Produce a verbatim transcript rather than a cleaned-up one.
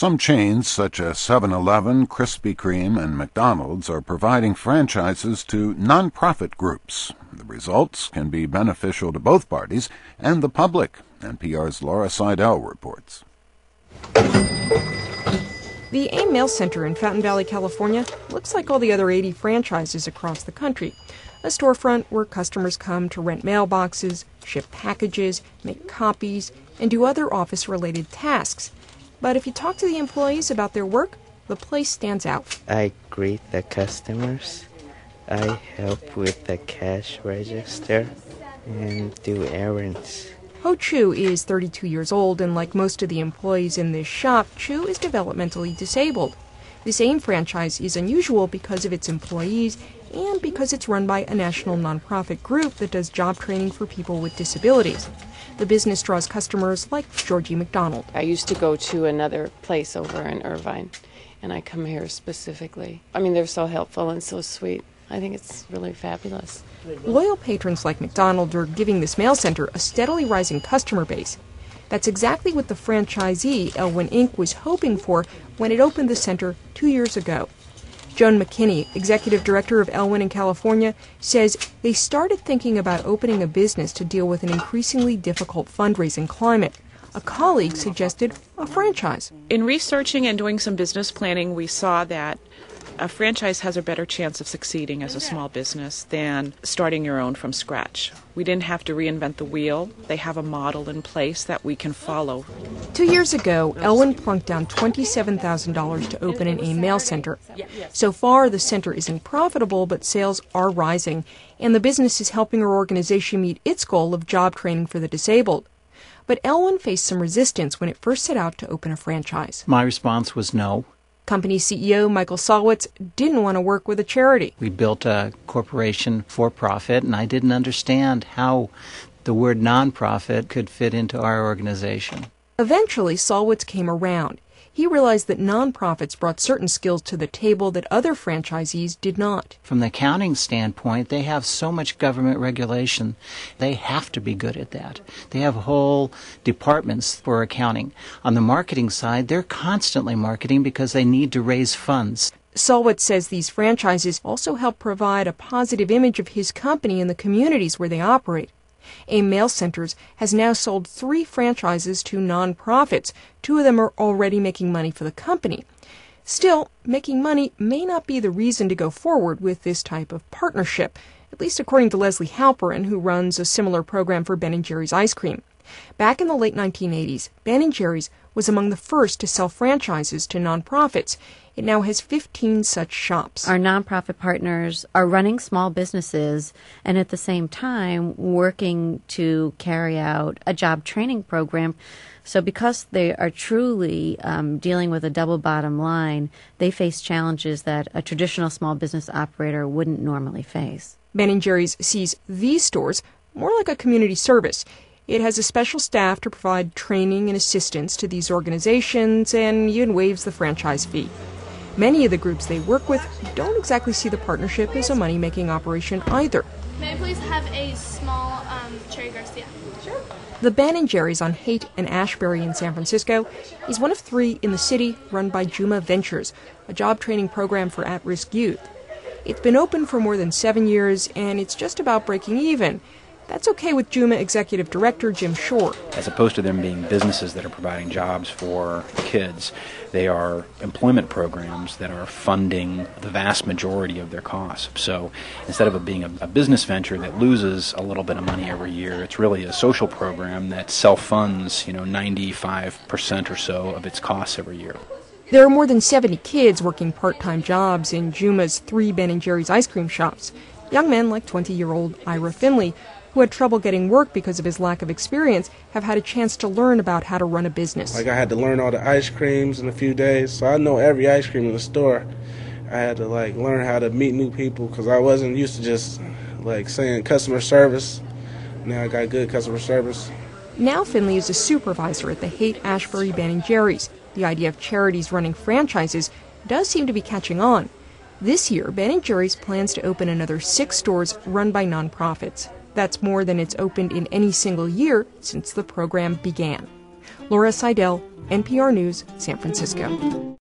Some chains, such as seven eleven, Krispy Kreme, and McDonald's, are providing franchises to nonprofit groups. The results can be beneficial to both parties and the public. N P R's Laura Seidel reports. The A Mail Center in Fountain Valley, California, looks like all the other eighty franchises across the country. A storefront where customers come to rent mailboxes, ship packages, make copies, and do other office-related tasks. But if you talk to the employees about their work, the place stands out. I greet the customers, I help with the cash register, and do errands. Ho Chu is thirty-two years old, and like most of the employees in this shop, Chu is developmentally disabled. This AIM franchise is unusual because of its employees and because it's run by a national nonprofit group that does job training for people with disabilities. The business draws customers like Georgie McDonald. I used to go to another place over in Irvine, and I come here specifically. I mean, they're so helpful and so sweet. I think it's really fabulous. Loyal patrons like McDonald are giving this mail center a steadily rising customer base. That's exactly what the franchisee, Elwin Incorporated, was hoping for when it opened the center two years ago. Joan McKinney, executive director of Elwin in California, says they started thinking about opening a business to deal with an increasingly difficult fundraising climate. A colleague suggested a franchise. In researching and doing some business planning, we saw that a franchise has a better chance of succeeding as a small business than starting your own from scratch. We didn't have to reinvent the wheel. They have a model in place that we can follow. Two years ago, Elwin plunked down twenty-seven thousand dollars to open an AIM mail center. So far, the center isn't profitable, but sales are rising, and the business is helping her organization meet its goal of job training for the disabled. But Elwin faced some resistance when it first set out to open a franchise. My response was no. Company C E O Michael Salwitz didn't want to work with a charity. We built a corporation for profit, and I didn't understand how the word nonprofit could fit into our organization. Eventually, Salwitz came around. He realized that nonprofits brought certain skills to the table that other franchisees did not. From the accounting standpoint, they have so much government regulation. They have to be good at that. They have whole departments for accounting. On the marketing side, they're constantly marketing because they need to raise funds. Salwitz says these franchises also help provide a positive image of his company in the communities where they operate. AIM Mail Centers has now sold three franchises to nonprofits. Two of them are already making money for the company. Still, making money may not be the reason to go forward with this type of partnership, at least according to Leslie Halperin, who runs a similar program for Ben and Jerry's ice cream. Back in the late nineteen eighties, Ben and Jerry's was among the first to sell franchises to nonprofits. It now has fifteen such shops. Our nonprofit partners are running small businesses and at the same time working to carry out a job training program. So because they are truly um, dealing with a double bottom line, they face challenges that a traditional small business operator wouldn't normally face. Ben and Jerry's sees these stores more like a community service. It has a special staff to provide training and assistance to these organizations and even waives the franchise fee. Many of the groups they work with don't exactly see the partnership as a money-making operation either. May I please have a small um, Cherry Garcia? Sure. The Ben and Jerry's on Haight and Ashbury in San Francisco is one of three in the city run by Juma Ventures, a job training program for at-risk youth. It's been open for more than seven years, and it's just about breaking even. That's okay with Juma Executive Director Jim Shore. As opposed to them being businesses that are providing jobs for kids, they are employment programs that are funding the vast majority of their costs. So instead of it being a, a business venture that loses a little bit of money every year, it's really a social program that self-funds, you know, ninety-five percent or so of its costs every year. There are more than seventy kids working part-time jobs in Juma's three Ben and Jerry's ice cream shops. Young men like twenty-year-old Ira Finley, who had trouble getting work because of his lack of experience, have had a chance to learn about how to run a business. Like I had to learn all the ice creams in a few days, so I know every ice cream in the store. I had to like learn how to meet new people because I wasn't used to just like saying customer service. Now I got good customer service. Now Finley is a supervisor at the Haight Ashbury Ben and Jerry's. The idea of charities running franchises does seem to be catching on. This year, Ben and Jerry's plans to open another six stores run by nonprofits. That's more than it's opened in any single year since the program began. Laura Seidel, N P R News, San Francisco.